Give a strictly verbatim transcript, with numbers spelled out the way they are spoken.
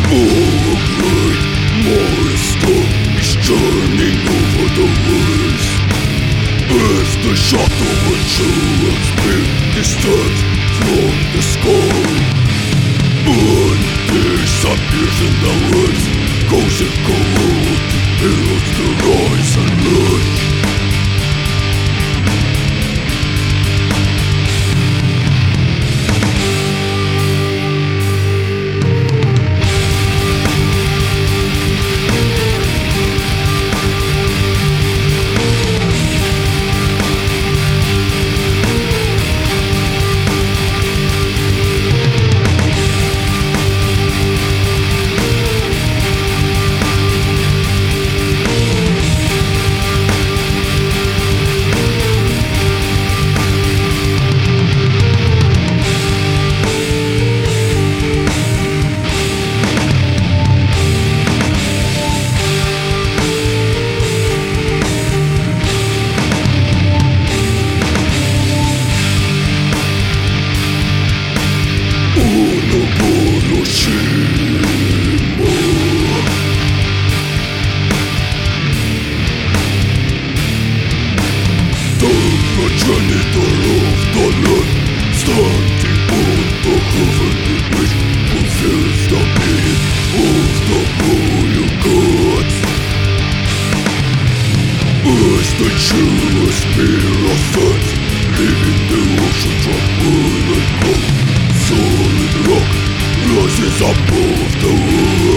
Overgrown monster is churning over the woods as the shadow matures big distance from the sky and disappears in the woods. Goes and cold, heals the rise and lunch. Progenitor of the land, standing on the heavenly bridge, fulfills the meaning of the royal gods. As the chillest mirror ascends, leaving the ocean tranquil and cold, solid rock rises above the world.